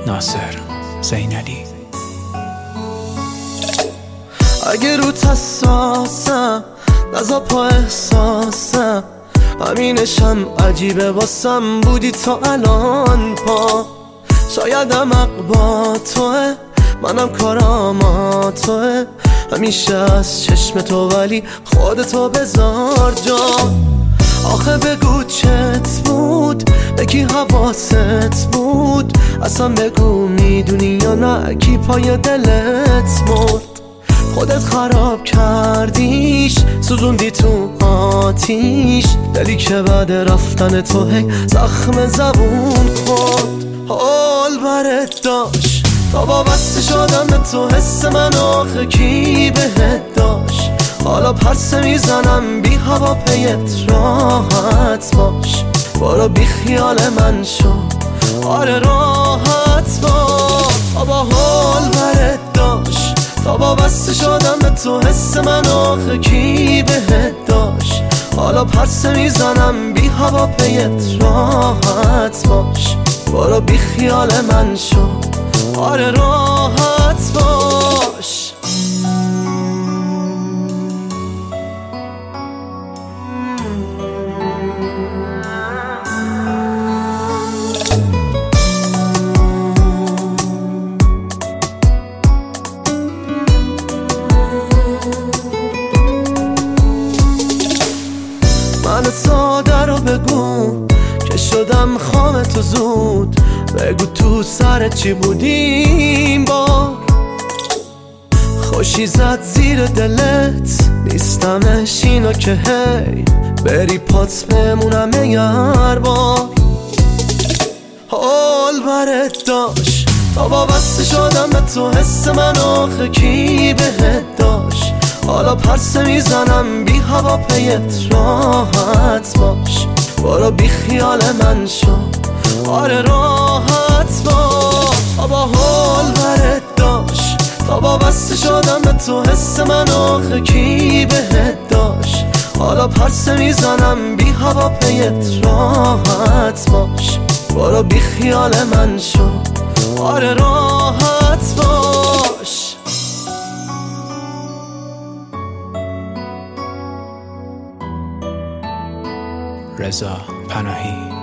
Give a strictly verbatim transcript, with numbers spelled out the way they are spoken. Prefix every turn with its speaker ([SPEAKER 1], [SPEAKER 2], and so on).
[SPEAKER 1] ناصر زینالی.
[SPEAKER 2] اگه روت حساسم نزا پا احساسم، همینشم عجیبه واسم بودی تا الان پا. شایدم حق با توه، منم کارام توه، همیشه از چشم تو ولی خودتو بذار جا. آخه بگو چت بود، بگی حواست بود، اصلا بگو میدونی یا نه کی پای دلت مرد. خودت خراب کردیش، سوزوندی تو آتیش، دلی که بعد رفتن تو هی زخم زبون خورد. حال برت داشت تا وابسته شدم به تو، حس من آخه کی بهت داشت. حالا پرسه میزنم بی هوا پیت راحت باش، برو بی خیال من شو، آره راحت باش. بابا حال برت داشت تا وابسته شدم به تو، حس من آخه کی بهت داشت. حالا پرسه میزنم بی هوا پیت راحت باش، برو بی خیال من شو، آره راحت باش. من ساده رو بگو که شدم خام تو زود، بگو تو سرت چی بودیم با خوشی زد زیر دلت. نیستمش اینو که هی بری پات بمونم یار بار. حال برت داشت تا وابسته شدم به تو، حس من آخه کی بهت داشت. حالا پرسه میزنم بی هوا پیت راحت باش، برو بی خیال من شو، آره راحت باش. بابا حال برت داشت تا وابسته شدم به تو، حس من آخه کی بهت داشت. حالا پرسه میزنم بی هوا پیت راحت باش، برو بی خیال من شو، آره راحت باش.
[SPEAKER 1] رضا پناهی.